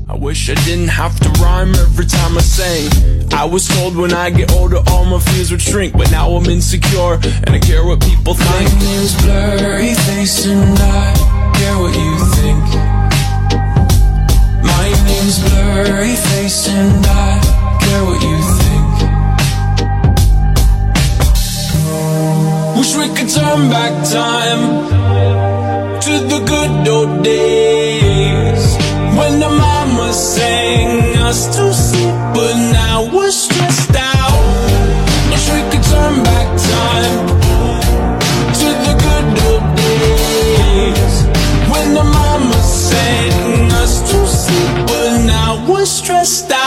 I wish I didn't have to rhyme every time I sang. I was told when I get older all my fears would shrink, but now I'm insecure and I care what people think. My name's Blurry Face and I care what you think. My name's Blurry Face and I care what you think. Wish we could turn back time to the good old days when the mama sang us to sleep, but now we're stressed out. Wish we could turn back time to the good old days when the mama sang us to sleep, but now we're stressed out.